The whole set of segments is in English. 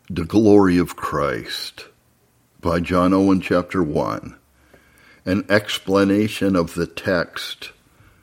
The Glory of Christ by John Owen, Chapter 1. An explanation of the text.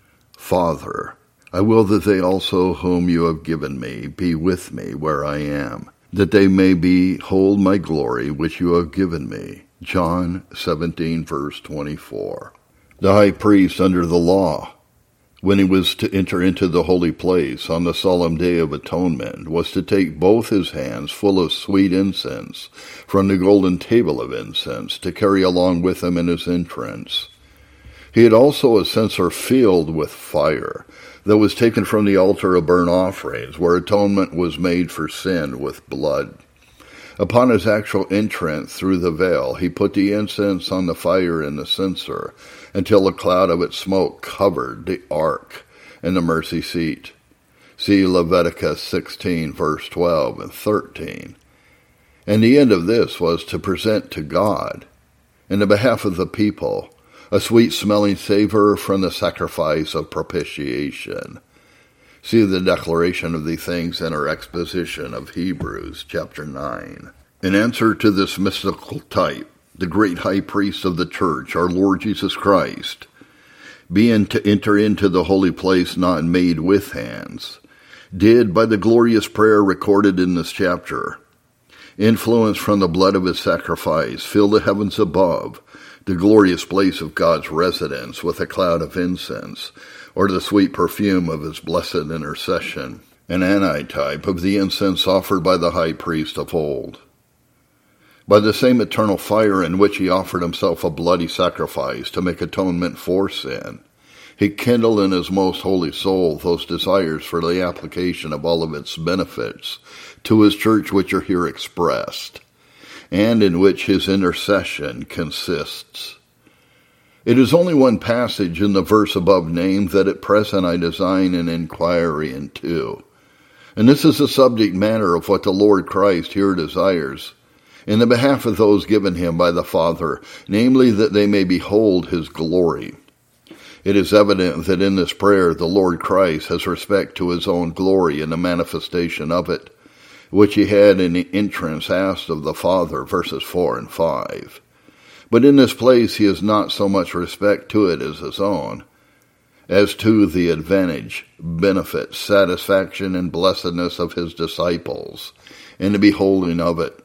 Father, I will that they also whom you have given me be with me where I am, that they may behold my glory which you have given me. John 17, verse 24. The high priest under the law, when he was to enter into the holy place on the solemn day of atonement, was to take both his hands full of sweet incense from the golden table of incense to carry along with him in his entrance. He had also a censer filled with fire that was taken from the altar of burnt offerings, where atonement was made for sin with blood. Upon his actual entrance through the veil, he put the incense on the fire in the censer until a cloud of its smoke covered the ark and the mercy seat. See Leviticus 16, verse 12 and 13. And the end of this was to present to God, in the behalf of the people, a sweet-smelling savor from the sacrifice of propitiation. See the declaration of these things in our exposition of Hebrews, chapter 9. In answer to this mystical type, the great high priest of the church, our Lord Jesus Christ, being to enter into the holy place not made with hands, did, by the glorious prayer recorded in this chapter, influenced from the blood of his sacrifice, fill the heavens above, the glorious place of God's residence, with a cloud of incense, or the sweet perfume of his blessed intercession, an antitype of the incense offered by the high priest of old. By the same eternal fire in which he offered himself a bloody sacrifice to make atonement for sin, he kindled in his most holy soul those desires for the application of all of its benefits to his church which are here expressed, and in which his intercession consists. It is only one passage in the verse above named that at present I design an inquiry into, and this is the subject matter of what the Lord Christ here desires in the behalf of those given him by the Father, namely that they may behold his glory. It is evident that in this prayer the Lord Christ has respect to his own glory and the manifestation of it, which he had in the entrance asked of the Father, verses 4 and 5. But in this place he has not so much respect to it as his own, as to the advantage, benefit, satisfaction, and blessedness of his disciples, and the beholding of it.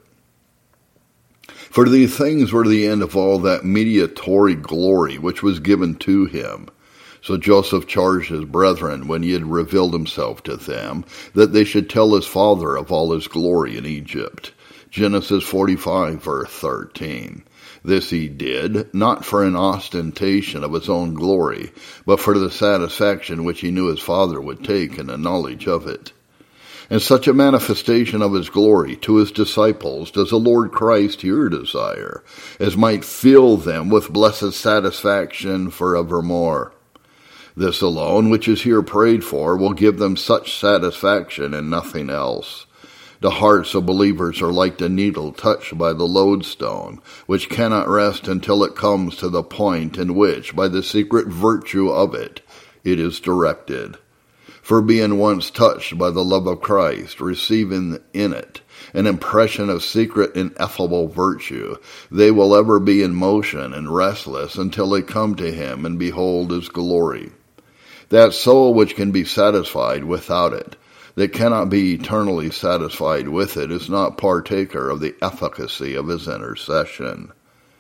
For these things were the end of all that mediatory glory which was given to him. So Joseph charged his brethren, when he had revealed himself to them, that they should tell his father of all his glory in Egypt. Genesis 45, verse 13. This he did, not for an ostentation of his own glory, but for the satisfaction which he knew his father would take in the knowledge of it. And such a manifestation of his glory to his disciples does the Lord Christ here desire, as might fill them with blessed satisfaction forevermore. This alone, which is here prayed for, will give them such satisfaction and nothing else. The hearts of believers are like the needle touched by the lodestone, which cannot rest until it comes to the point in which, by the secret virtue of it, it is directed. For being once touched by the love of Christ, receiving in it an impression of secret ineffable virtue, they will ever be in motion and restless until they come to him and behold his glory. That soul which can be satisfied without it, that cannot be eternally satisfied with it, is not partaker of the efficacy of his intercession.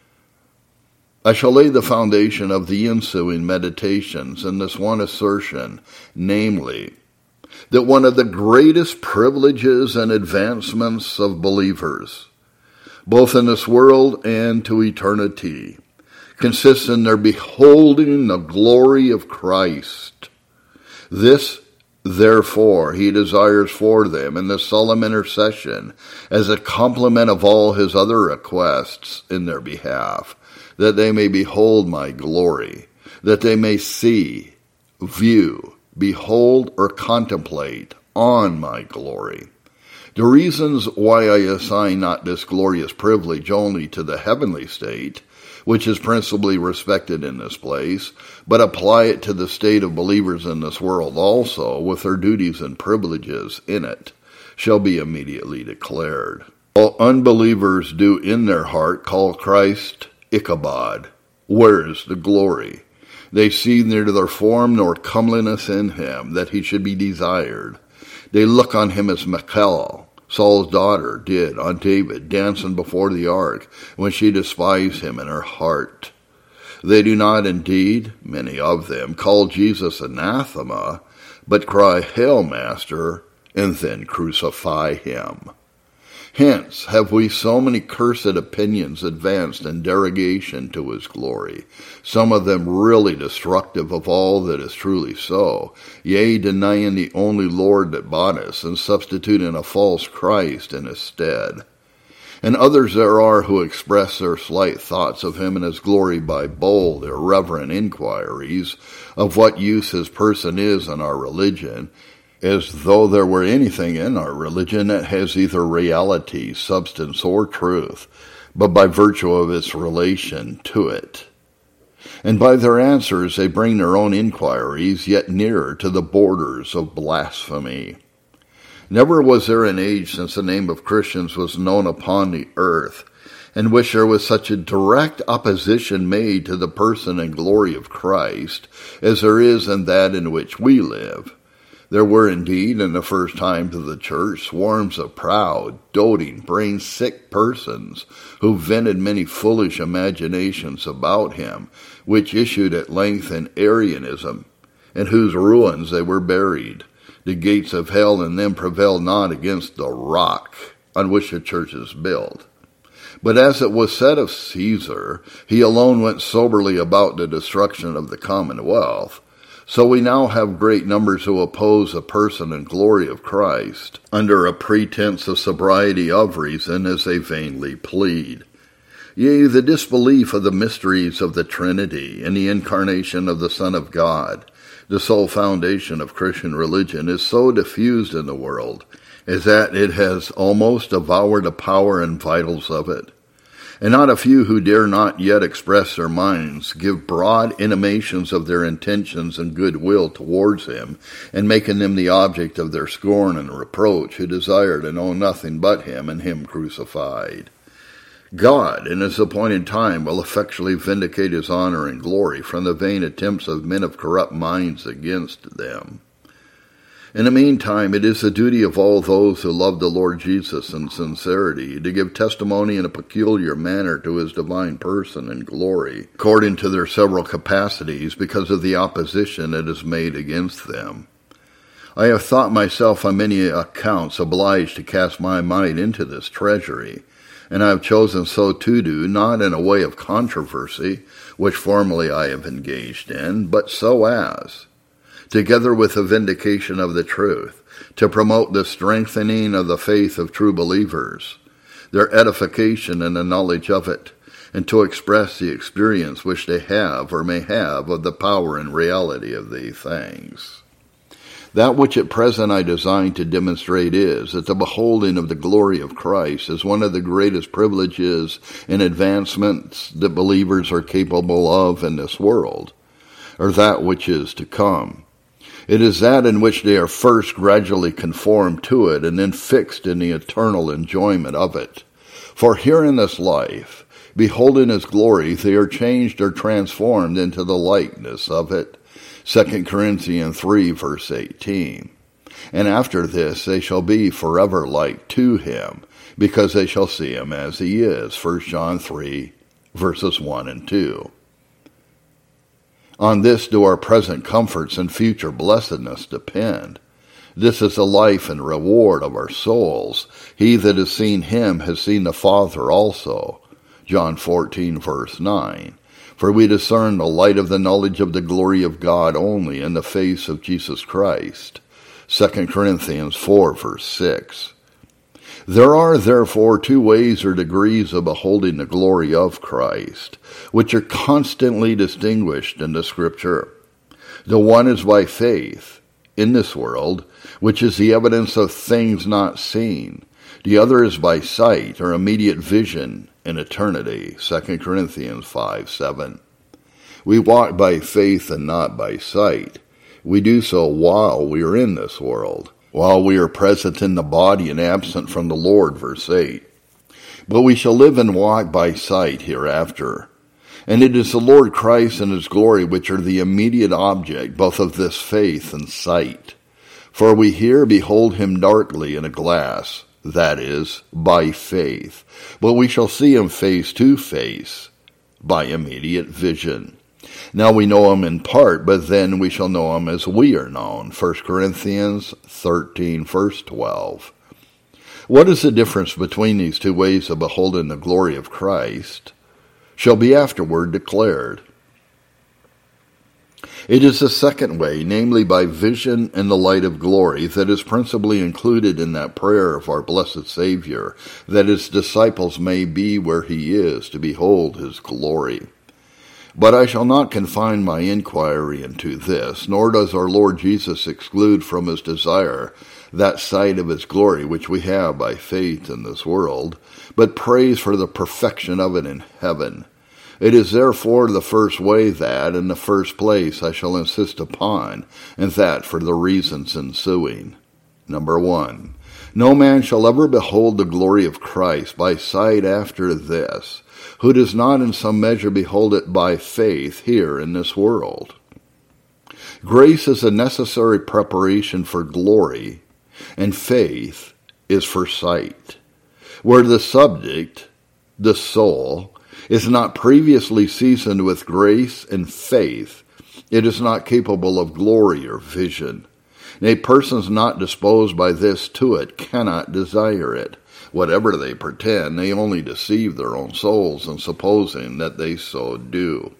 I shall lay the foundation of the ensuing meditations in this one assertion, namely, that one of the greatest privileges and advancements of believers, both in this world and to eternity, consists in their beholding the glory of Christ. This, therefore, he desires for them in the solemn intercession as a complement of all his other requests in their behalf, that they may behold my glory, that they may see, view, behold, or contemplate on my glory. The reasons why I assign not this glorious privilege only to the heavenly state, which is principally respected in this place, but apply it to the state of believers in this world also, with their duties and privileges in it, shall be immediately declared. All unbelievers do in their heart call Christ Ichabod. Where is the glory? They see neither form nor comeliness in him, that he should be desired. They look on him as Michal, Saul's daughter, did on David, dancing before the ark, when she despised him in her heart. They do not indeed, many of them, call Jesus anathema, but cry, Hail, Master, and then crucify him. Hence have we so many cursed opinions advanced in derogation to his glory, some of them really destructive of all that is truly so, yea, denying the only Lord that bought us, and substituting a false Christ in his stead. And others there are who express their slight thoughts of him and his glory by bold, irreverent inquiries of what use his person is in our religion, as though there were anything in our religion that has either reality, substance, or truth, but by virtue of its relation to it. And by their answers they bring their own inquiries yet nearer to the borders of blasphemy. Never was there an age since the name of Christians was known upon the earth, in which there was such a direct opposition made to the person and glory of Christ, as there is in that in which we live. There were indeed, in the first times of the church, swarms of proud, doting, brain-sick persons who vented many foolish imaginations about him, which issued at length in Arianism, in whose ruins they were buried. The gates of hell in them prevailed not against the rock on which the church is built. But as it was said of Caesar, he alone went soberly about the destruction of the commonwealth. So we now have great numbers who oppose the person and glory of Christ, under a pretense of sobriety of reason, as they vainly plead. Yea, the disbelief of the mysteries of the Trinity and the incarnation of the Son of God, the sole foundation of Christian religion, is so diffused in the world, as that it has almost devoured the power and vitals of it. And not a few who dare not yet express their minds give broad intimations of their intentions and goodwill towards him, and making them the object of their scorn and reproach, who desire to know nothing but him and him crucified. God, in his appointed time, will effectually vindicate his honor and glory from the vain attempts of men of corrupt minds against them. In the meantime, it is the duty of all those who love the Lord Jesus in sincerity to give testimony in a peculiar manner to his divine person and glory, according to their several capacities, because of the opposition that is made against them. I have thought myself on many accounts obliged to cast my mind into this treasury, and I have chosen so to do, not in a way of controversy, which formerly I have engaged in, but so as, together with the vindication of the truth, to promote the strengthening of the faith of true believers, their edification in the knowledge of it, and to express the experience which they have or may have of the power and reality of these things. That which at present I design to demonstrate is that the beholding of the glory of Christ is one of the greatest privileges and advancements that believers are capable of in this world, or that which is to come. It is that in which they are first gradually conformed to it and then fixed in the eternal enjoyment of it. For here in this life, beholding his glory, they are changed or transformed into the likeness of it. 2 Corinthians 3, verse 18. And after this they shall be forever like to him, because they shall see him as he is. 1 John 3, verses 1 and 2. On this do our present comforts and future blessedness depend. This is the life and reward of our souls. He that has seen him has seen the Father also. John 14, verse 9. For we discern the light of the knowledge of the glory of God only in the face of Jesus Christ. 2 Corinthians 4, verse 6. There are therefore two ways or degrees of beholding the glory of Christ, which are constantly distinguished in the Scripture. The one is by faith in this world, which is the evidence of things not seen. The other is by sight, or immediate vision, in eternity. 2 Corinthians 5, 7. We walk by faith and not by sight. We do so while we are in this world, while we are present in the body and absent from the Lord, verse 8. But we shall live and walk by sight hereafter. And it is the Lord Christ and his glory which are the immediate object both of this faith and sight. For we here behold him darkly in a glass, that is, by faith. But we shall see him face to face, by immediate vision. Now we know him in part, but then we shall know him as we are known. 1 Corinthians 13, verse 12. What is the difference between these two ways of beholding the glory of Christ? Shall be afterward declared. It is the second way, namely by vision and the light of glory, that is principally included in that prayer of our blessed Savior, that his disciples may be where he is, to behold his glory. But I shall not confine my inquiry into this, nor does our Lord Jesus exclude from his desire that sight of his glory which we have by faith in this world, but prays for the perfection of it in heaven. It is therefore the first way that, in the first place, I shall insist upon, and that for the reasons ensuing. Number 1. No man shall ever behold the glory of Christ by sight after this, who does not in some measure behold it by faith here in this world. Grace is a necessary preparation for glory, and faith is for sight. Where the subject, the soul, is not previously seasoned with grace and faith, it is not capable of glory or vision. A person not disposed by this to it cannot desire it. Whatever they pretend, they only deceive their own souls in supposing that they so do.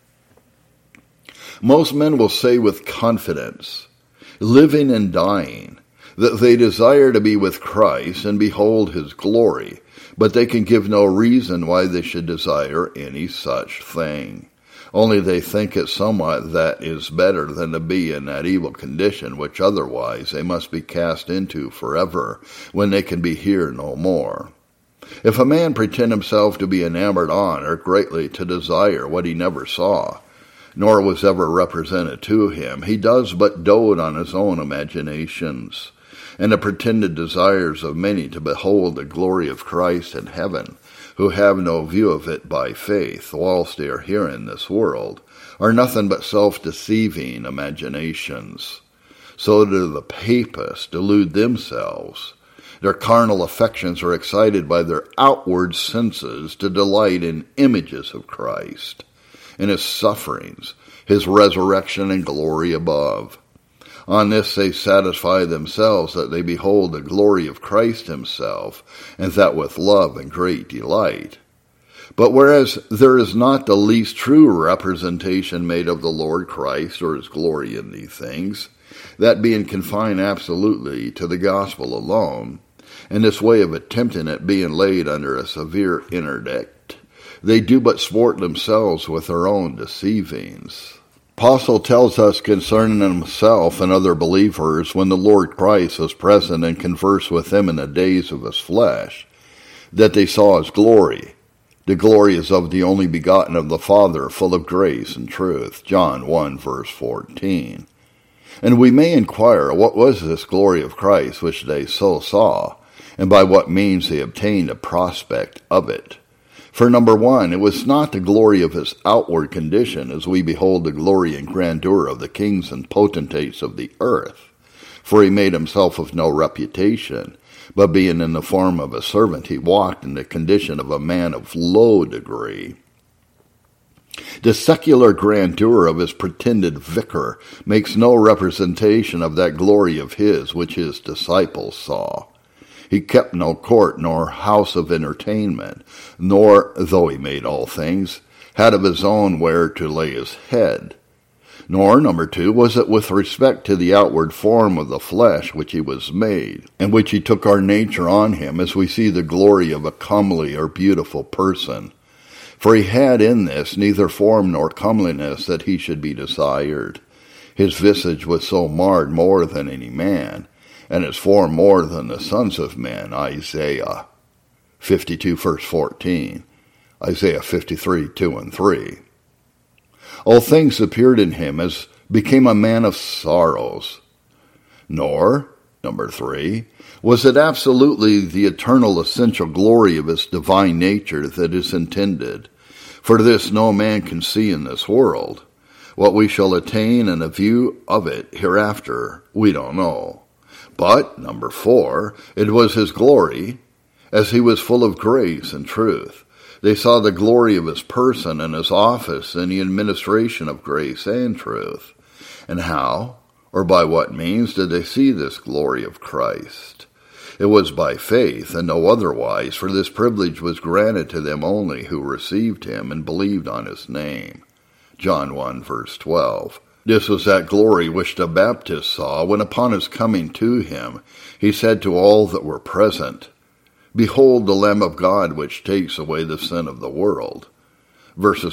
Most men will say with confidence, living and dying, that they desire to be with Christ and behold his glory, but they can give no reason why they should desire any such thing. Only they think it somewhat that is better than to be in that evil condition which otherwise they must be cast into forever, when they can be here no more. If a man pretend himself to be enamored on or greatly to desire what he never saw, nor was ever represented to him, he does but dote on his own imaginations, and the pretended desires of many to behold the glory of Christ in heaven, who have no view of it by faith, whilst they are here in this world, are nothing but self-deceiving imaginations. So do the papists delude themselves. Their carnal affections are excited by their outward senses to delight in images of Christ, in his sufferings, his resurrection and glory above. On this they satisfy themselves that they behold the glory of Christ himself, and that with love and great delight. But whereas there is not the least true representation made of the Lord Christ or his glory in these things, that being confined absolutely to the gospel alone, and this way of attempting it being laid under a severe interdict, they do but sport themselves with their own deceivings. Apostle tells us concerning himself and other believers, when the Lord Christ was present and conversed with them in the days of his flesh, that they saw his glory. The glory is of the only begotten of the Father, full of grace and truth. John 1, verse 14. And we may inquire, what was this glory of Christ which they so saw, and by what means they obtained a prospect of it? For number 1, it was not the glory of his outward condition, as we behold the glory and grandeur of the kings and potentates of the earth. For he made himself of no reputation, but being in the form of a servant, he walked in the condition of a man of low degree. The secular grandeur of his pretended vicar makes no representation of that glory of his which his disciples saw. He kept no court nor house of entertainment, nor, though he made all things, had of his own where to lay his head. Nor, number 2, was it with respect to the outward form of the flesh which he was made, and which he took our nature on him, as we see the glory of a comely or beautiful person. For he had in this neither form nor comeliness that he should be desired. His visage was so marred more than any man, and his form more than the sons of men. Isaiah 52, verse 14. Isaiah 53, 2 and 3. All things appeared in him as became a man of sorrows. Nor, Number 3, was it absolutely the eternal essential glory of its divine nature that is intended? For this no man can see in this world. What we shall attain in a view of it hereafter, we don't know. But, number 4, it was his glory, as he was full of grace and truth. They saw the glory of his person and his office in the administration of grace and truth. And how, or by what means, did they see this glory of Christ? It was by faith and no otherwise, for this privilege was granted to them only who received him and believed on his name. John 1, verse 12. This was that glory which the Baptist saw when upon his coming to him he said to all that were present, Behold the Lamb of God which takes away the sin of the world. Verses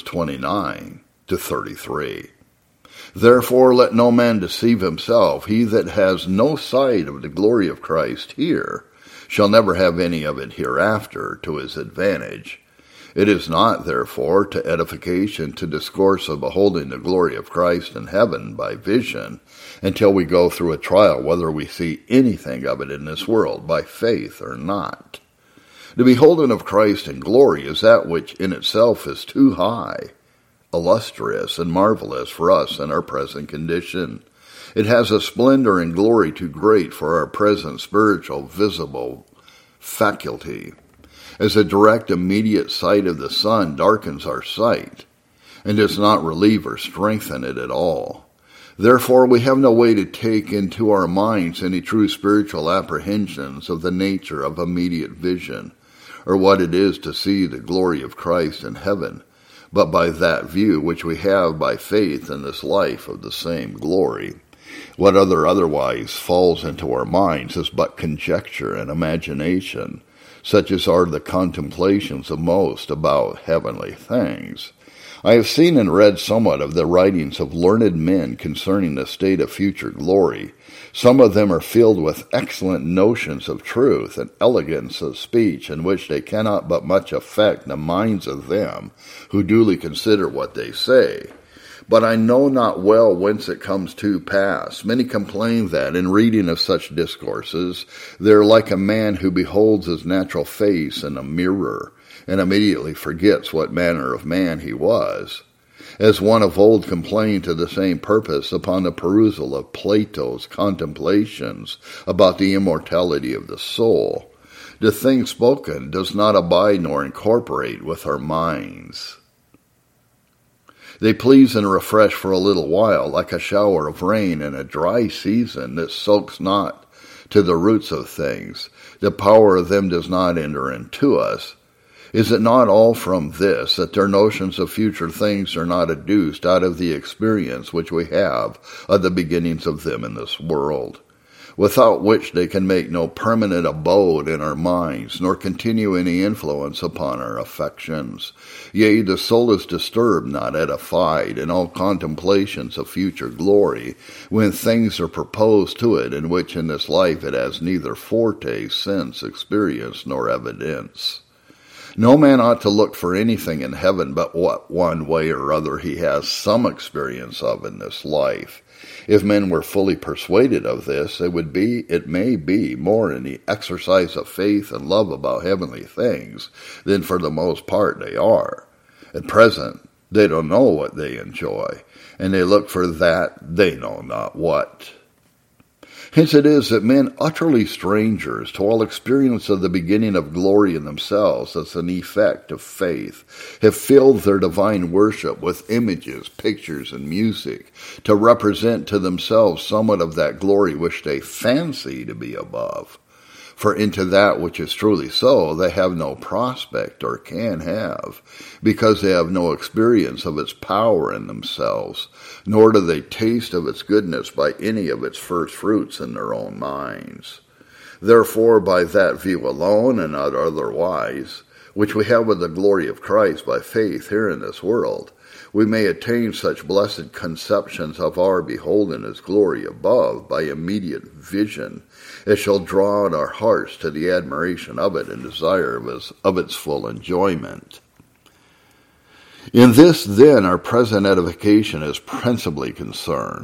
29 to 33. Therefore let no man deceive himself. He that has no sight of the glory of Christ here shall never have any of it hereafter to his advantage. It is not, therefore, to edification to discourse of beholding the glory of Christ in heaven by vision, until we go through a trial whether we see anything of it in this world by faith or not. The beholding of Christ in glory is that which in itself is too high, illustrious, and marvelous for us in our present condition. It has a splendor and glory too great for our present spiritual, visible faculty. As a direct, immediate sight of the sun darkens our sight, and does not relieve or strengthen it at all. Therefore, we have no way to take into our minds any true spiritual apprehensions of the nature of immediate vision, or what it is to see the glory of Christ in heaven, but by that view which we have by faith in this life of the same glory. What otherwise falls into our minds is but conjecture and imagination, such as are the contemplations of most about heavenly things. I have seen and read somewhat of the writings of learned men concerning the state of future glory. Some of them are filled with excellent notions of truth and elegance of speech, in which they cannot but much affect the minds of them who duly consider what they say. But I know not well whence it comes to pass. Many complain that, in reading of such discourses, they are like a man who beholds his natural face in a mirror, and immediately forgets what manner of man he was. As one of old complained to the same purpose upon the perusal of Plato's contemplations about the immortality of the soul, the thing spoken does not abide nor incorporate with our minds. They please and refresh for a little while, like a shower of rain in a dry season that soaks not to the roots of things. The power of them does not enter into us. Is it not all from this, that their notions of future things are not adduced out of the experience which we have of the beginnings of them in this world, without which they can make no permanent abode in our minds, nor continue any influence upon our affections? Yea, the soul is disturbed, not edified, in all contemplations of future glory, when things are proposed to it in which in this life it has neither foretaste, sense, experience, nor evidence. No man ought to look for anything in heaven but what one way or other he has some experience of in this life. If men were fully persuaded of this, it may be, more in the exercise of faith and love about heavenly things than for the most part they are. At present, they don't know what they enjoy, and they look for that they know not what. Hence it is that men utterly strangers to all experience of the beginning of glory in themselves as an effect of faith have filled their divine worship with images, pictures, and music to represent to themselves somewhat of that glory which they fancy to be above. For into that which is truly so they have no prospect or can have, because they have no experience of its power in themselves, nor do they taste of its goodness by any of its first fruits in their own minds. Therefore, by that view alone, and not otherwise, which we have of the glory of Christ by faith here in this world, we may attain such blessed conceptions of our beholding his glory above by immediate vision, as shall draw in our hearts to the admiration of it and desire of its full enjoyment. In this, then, our present edification is principally concerned.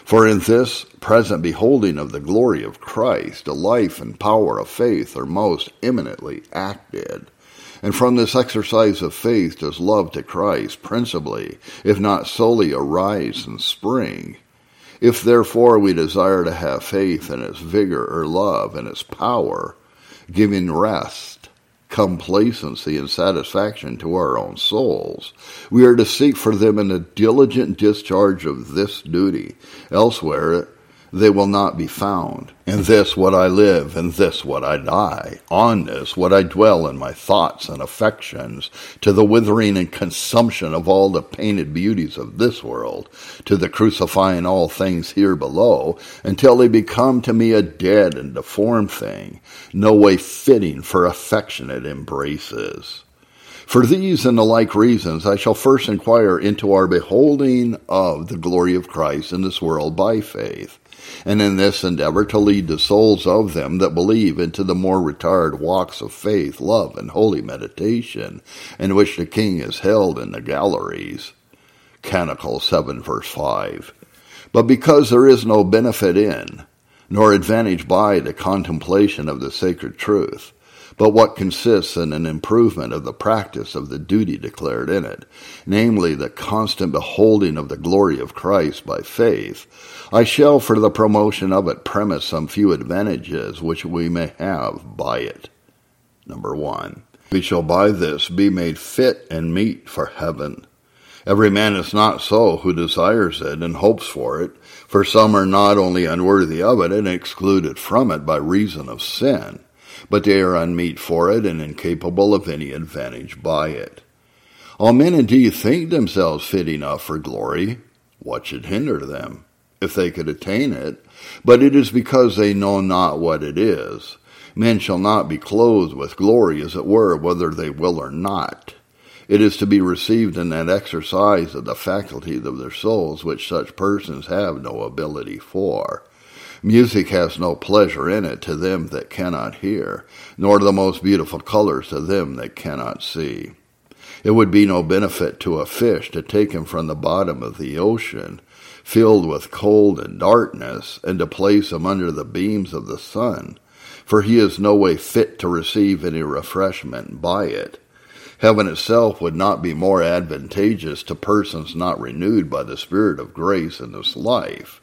For in this present beholding of the glory of Christ, the life and power of faith are most eminently acted. And from this exercise of faith does love to Christ principally, if not solely, arise and spring. If therefore we desire to have faith in its vigor or love in its power, giving rest, complacency, and satisfaction to our own souls, we are to seek for them in the diligent discharge of this duty. Elsewhere they will not be found. In this would I live, in this would I die. On this would I dwell in my thoughts and affections, to the withering and consumption of all the painted beauties of this world, to the crucifying all things here below, until they become to me a dead and deformed thing, no way fitting for affectionate embraces. For these and the like reasons I shall first inquire into our beholding of the glory of Christ in this world by faith, and in this endeavor to lead the souls of them that believe into the more retired walks of faith, love, and holy meditation, in which the King is held in the galleries. Canticle 7, verse 5. But because there is no benefit in, nor advantage by the contemplation of the sacred truth, but what consists in an improvement of the practice of the duty declared in it, namely the constant beholding of the glory of Christ by faith, I shall for the promotion of it premise some few advantages which we may have by it. Number 1. We shall by this be made fit and meet for heaven. Every man is not so who desires it and hopes for it, for some are not only unworthy of it and excluded from it by reason of sin, but they are unmeet for it and incapable of any advantage by it. All men indeed think themselves fit enough for glory. What should hinder them, if they could attain it? But it is because they know not what it is. Men shall not be clothed with glory, as it were, whether they will or not. It is to be received in that exercise of the faculties of their souls which such persons have no ability for. Music has no pleasure in it to them that cannot hear, nor the most beautiful colors to them that cannot see. It would be no benefit to a fish to take him from the bottom of the ocean, filled with cold and darkness, and to place him under the beams of the sun, for he is no way fit to receive any refreshment by it. Heaven itself would not be more advantageous to persons not renewed by the Spirit of grace in this life.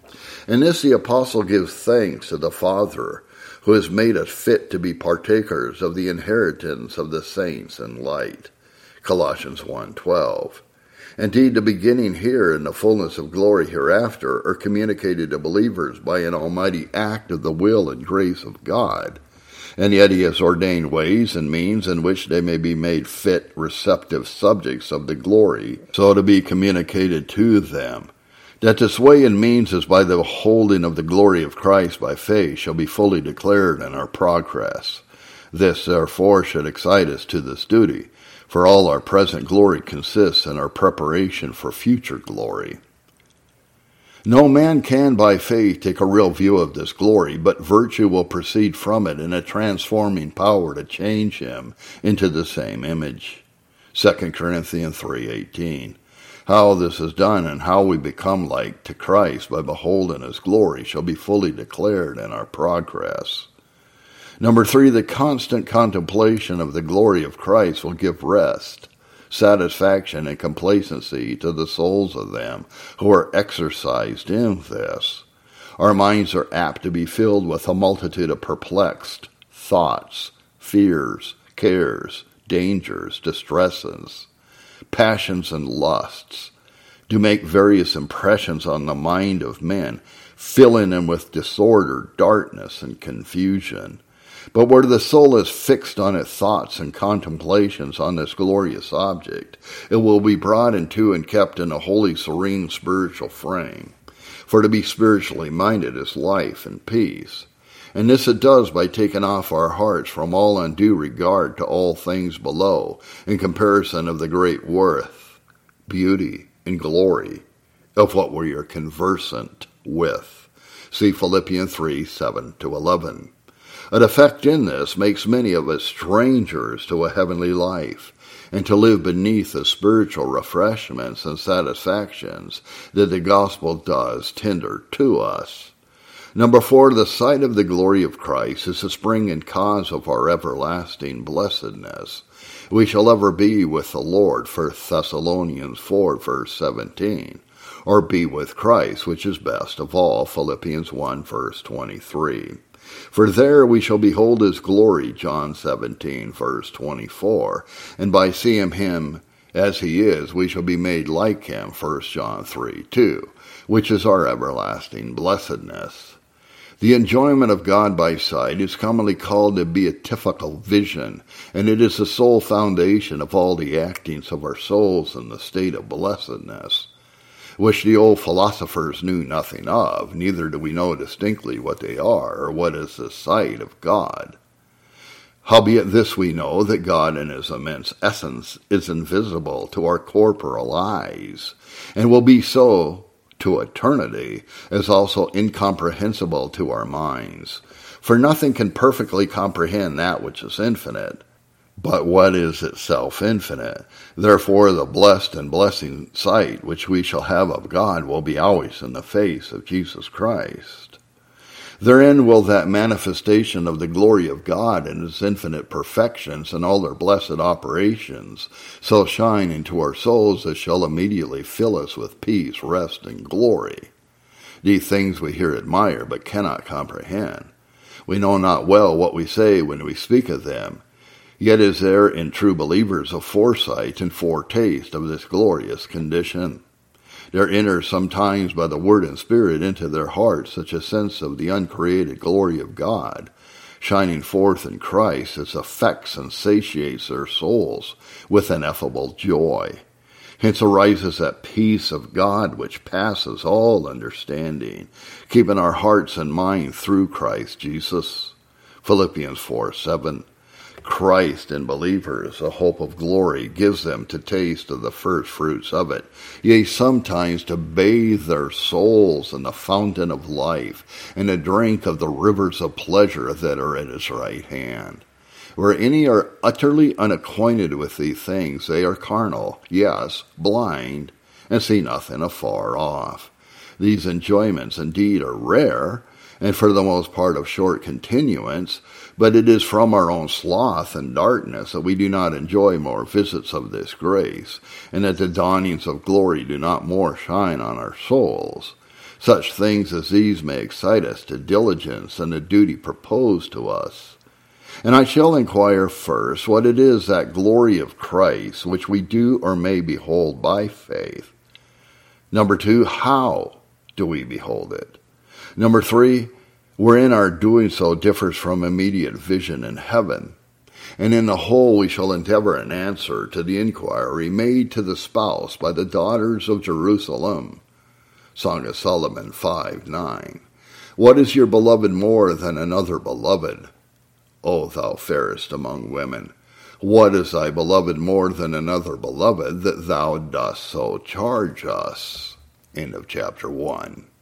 In this the apostle gives thanks to the Father, who has made us fit to be partakers of the inheritance of the saints in light. Colossians 1:12. Indeed, the beginning here and the fullness of glory hereafter are communicated to believers by an almighty act of the will and grace of God. And yet he has ordained ways and means in which they may be made fit, receptive subjects of the glory, so to be communicated to them. That this way and means is by the holding of the glory of Christ by faith shall be fully declared in our progress. This, therefore, should excite us to this duty, for all our present glory consists in our preparation for future glory. No man can by faith take a real view of this glory, but virtue will proceed from it in a transforming power to change him into the same image. 2 Corinthians 3:18. How this is done and how we become like to Christ by beholding his glory shall be fully declared in our progress. Number 3, the constant contemplation of the glory of Christ will give rest, satisfaction, and complacency to the souls of them who are exercised in this. Our minds are apt to be filled with a multitude of perplexed thoughts, fears, cares, dangers, distresses, passions, and lusts, to make various impressions on the mind of men, filling them with disorder, darkness, and confusion. But where the soul is fixed on its thoughts and contemplations on this glorious object, it will be brought into and kept in a holy, serene spiritual frame. For to be spiritually minded is life and peace. And this it does by taking off our hearts from all undue regard to all things below, in comparison of the great worth, beauty, and glory of what we are conversant with. See Philippians 3:7-11. A defect in this makes many of us strangers to a heavenly life, and to live beneath the spiritual refreshments and satisfactions that the gospel does tender to us. Number 4, the sight of the glory of Christ is the spring and cause of our everlasting blessedness. We shall ever be with the Lord, 1 Thessalonians 4, verse 17, or be with Christ, which is best of all, Philippians 1, verse 23. For there we shall behold his glory, John 17, verse 24, and by seeing him as he is, we shall be made like him, 1 John 3, 2, which is our everlasting blessedness. The enjoyment of God by sight is commonly called a beatifical vision, and it is the sole foundation of all the actings of our souls in the state of blessedness, which the old philosophers knew nothing of, neither do we know distinctly what they are, or what is the sight of God. Howbeit this we know, that God in his immense essence is invisible to our corporal eyes, and will be so to eternity, as also incomprehensible to our minds. For nothing can perfectly comprehend that which is infinite, but what is itself infinite. Therefore the blessed and blessing sight which we shall have of God will be always in the face of Jesus Christ. Therein will that manifestation of the glory of God and his infinite perfections and all their blessed operations so shine into our souls as shall immediately fill us with peace, rest, and glory. These things we here admire, but cannot comprehend. We know not well what we say when we speak of them. Yet is there in true believers a foresight and foretaste of this glorious condition. There enters sometimes by the word and spirit into their hearts such a sense of the uncreated glory of God, shining forth in Christ, as affects and satiates their souls with ineffable joy. Hence arises that peace of God which passes all understanding, keeping our hearts and mind through Christ Jesus. Philippians 4:7. Christ in believers, a hope of glory, gives them to taste of the first fruits of it, yea, sometimes to bathe their souls in the fountain of life, and to drink of the rivers of pleasure that are at his right hand. Where any are utterly unacquainted with these things, they are carnal, yes, blind, and see nothing afar off. These enjoyments indeed are rare, and for the most part of short continuance, but it is from our own sloth and darkness that we do not enjoy more visits of this grace, and that the dawnings of glory do not more shine on our souls. Such things as these may excite us to diligence and the duty proposed to us. And I shall inquire first what it is, that glory of Christ, which we do or may behold by faith. Number 2, how do we behold it? Number 3, wherein our doing so differs from immediate vision in heaven. And in the whole we shall endeavor an answer to the inquiry made to the spouse by the daughters of Jerusalem. Song of Solomon 5:9. What is your beloved more than another beloved? O thou fairest among women, what is thy beloved more than another beloved, that thou dost so charge us? End of chapter 1.